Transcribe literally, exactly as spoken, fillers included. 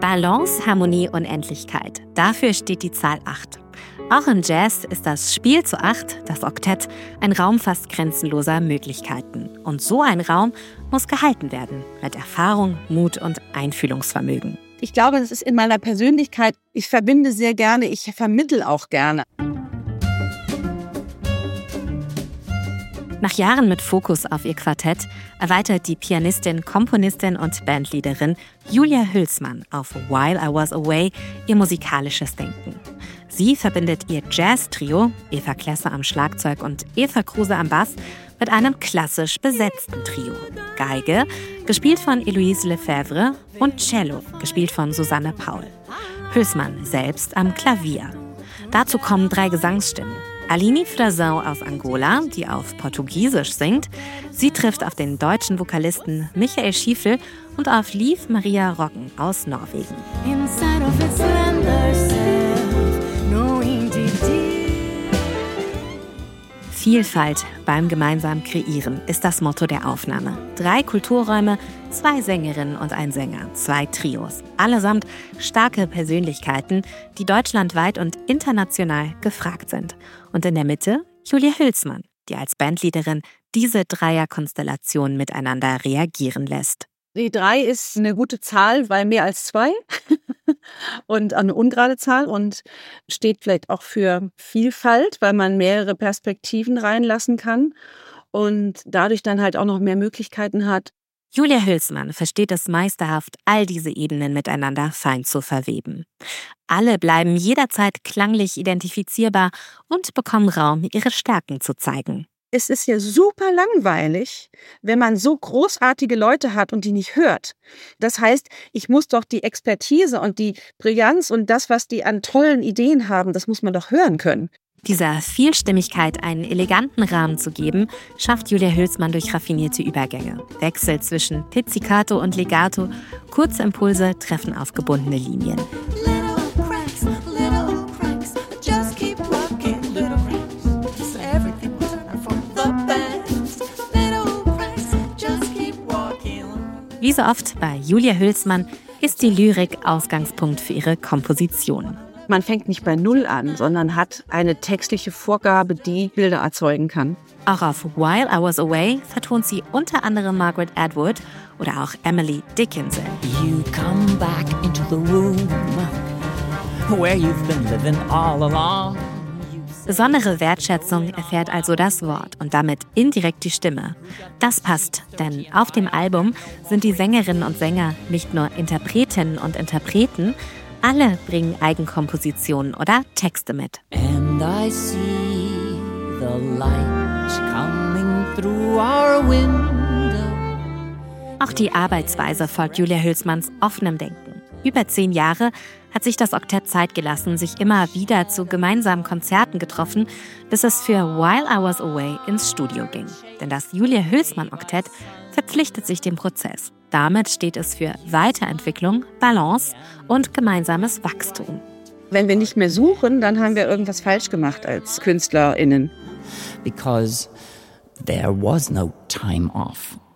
Balance, Harmonie, Unendlichkeit. Dafür steht die Zahl acht. Auch im Jazz ist das Spiel zu acht, das Oktett, ein Raum fast grenzenloser Möglichkeiten. Und so ein Raum muss gehalten werden, mit Erfahrung, Mut und Einfühlungsvermögen. Ich glaube, das ist in meiner Persönlichkeit, ich verbinde sehr gerne, ich vermittle auch gerne. Nach Jahren mit Fokus auf ihr Quartett erweitert die Pianistin, Komponistin und Bandleaderin Julia Hülsmann auf While I Was Away ihr musikalisches Denken. Sie verbindet ihr Jazz-Trio, Eva Klesse am Schlagzeug und Eva Kruse am Bass, mit einem klassisch besetzten Trio. Geige, gespielt von Eloise Lefebvre, und Cello, gespielt von Susanne Paul. Hülsmann selbst am Klavier. Dazu kommen drei Gesangsstimmen. Aline Frazão aus Angola, die auf Portugiesisch singt. Sie trifft auf den deutschen Vokalisten Michael Schiefel und auf Liv Maria Roggen aus Norwegen. Vielfalt beim gemeinsamen Kreieren ist das Motto der Aufnahme. Drei Kulturräume, zwei Sängerinnen und ein Sänger, zwei Trios. Allesamt starke Persönlichkeiten, die deutschlandweit und international gefragt sind. Und in der Mitte Julia Hülsmann, die als Bandleaderin diese Dreierkonstellation miteinander reagieren lässt. Die drei ist eine gute Zahl, weil mehr als zwei und eine ungerade Zahl und steht vielleicht auch für Vielfalt, weil man mehrere Perspektiven reinlassen kann und dadurch dann halt auch noch mehr Möglichkeiten hat. Julia Hülsmann versteht es meisterhaft, all diese Ebenen miteinander fein zu verweben. Alle bleiben jederzeit klanglich identifizierbar und bekommen Raum, ihre Stärken zu zeigen. Es ist ja super langweilig, wenn man so großartige Leute hat und die nicht hört. Das heißt, ich muss doch die Expertise und die Brillanz und das, was die an tollen Ideen haben, das muss man doch hören können. Dieser Vielstimmigkeit einen eleganten Rahmen zu geben, schafft Julia Hülsmann durch raffinierte Übergänge. Wechsel zwischen Pizzicato und Legato, kurze Impulse treffen auf gebundene Linien. Wie so oft bei Julia Hülsmann ist die Lyrik Ausgangspunkt für ihre Komposition. Man fängt nicht bei Null an, sondern hat eine textliche Vorgabe, die Bilder erzeugen kann. Auch auf While I Was Away vertont sie unter anderem Margaret Atwood oder auch Emily Dickinson. You come back into the room where you've been living all along. Besondere Wertschätzung erfährt also das Wort und damit indirekt die Stimme. Das passt, denn auf dem Album sind die Sängerinnen und Sänger nicht nur Interpretinnen und Interpreten, alle bringen Eigenkompositionen oder Texte mit. And I see the light coming through our window. Auch die Arbeitsweise folgt Julia Hülsmanns offenem Denken. Über zehn Jahre hat sich das Oktett Zeit gelassen, sich immer wieder zu gemeinsamen Konzerten getroffen, bis es für While I Was Away ins Studio ging. Denn das Julia Hülsmann Oktett verpflichtet sich dem Prozess. Damit steht es für Weiterentwicklung, Balance und gemeinsames Wachstum. Wenn wir nicht mehr suchen, dann haben wir irgendwas falsch gemacht als KünstlerInnen. Because there was no time off.